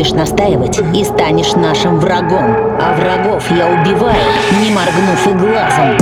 будешь настаивать и станешь нашим врагом. А врагов я убиваю, не моргнув и глазом.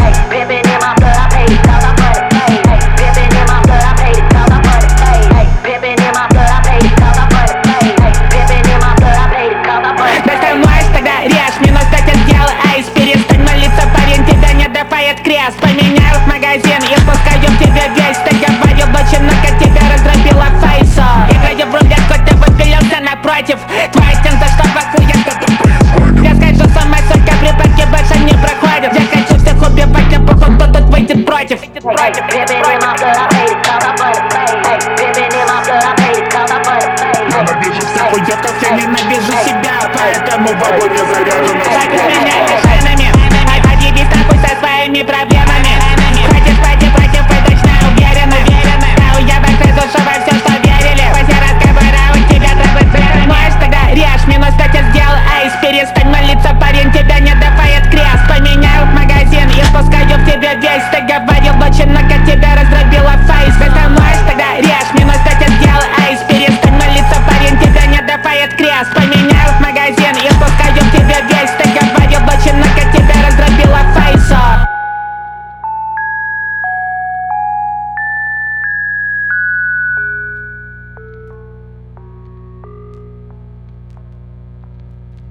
Крест, поменяю в магазин и спускаю в тебе весь. Ты говорил, бочина, как тебя разрабила фейса. Играю в рулетку, ты выпилился напротив. Твоя стенка, чтобы хуя. Я скажу, самая сотка припадки больше не проходит. Я хочу всех убивать, не похуй, кто тут выйдет против. Ненавижу всех уёбков, я ненавижу себя, поэтому в огонь я заряжен.